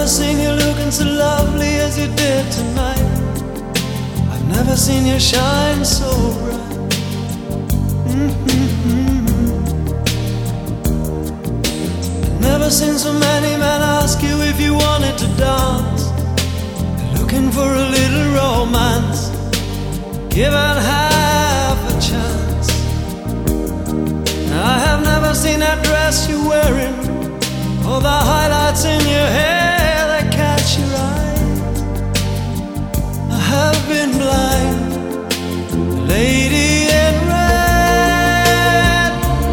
seen you looking so lovely as you did tonight. I've never seen you shine so bright. I've never seen so many men ask you if you wanted to dance. They're looking for a little romance, given half a chance. I have never seen that dress you're wearing, or the highlights in your hair that catch your eye. I have been blind. The lady in red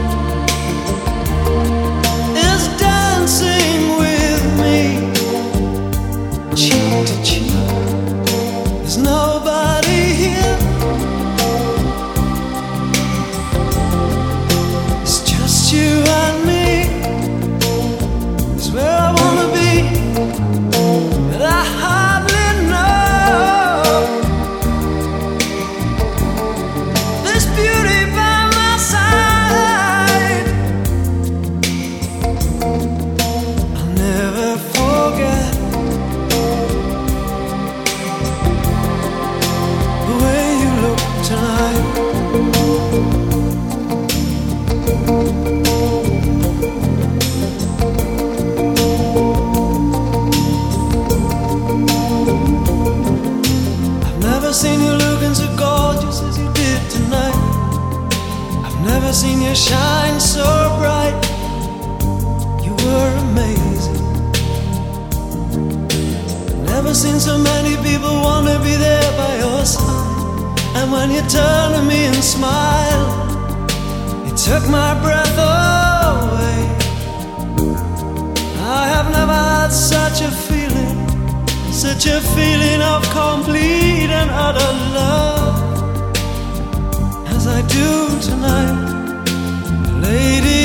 is dancing with me, cheek to cheek. There's nobody here. It's just you and me. It's where I wanna be, but I hardly know. This beauty by my side, I'll never forget the way you look tonight. I've never seen you looking so gorgeous as you did tonight. I've never seen you shine so bright. You were amazing. Never seen so many people want to be there by your side. And when you turn to me and smile, it took my breath away. I have never had such a feeling, such a feeling of complete and utter love as I do tonight, lady.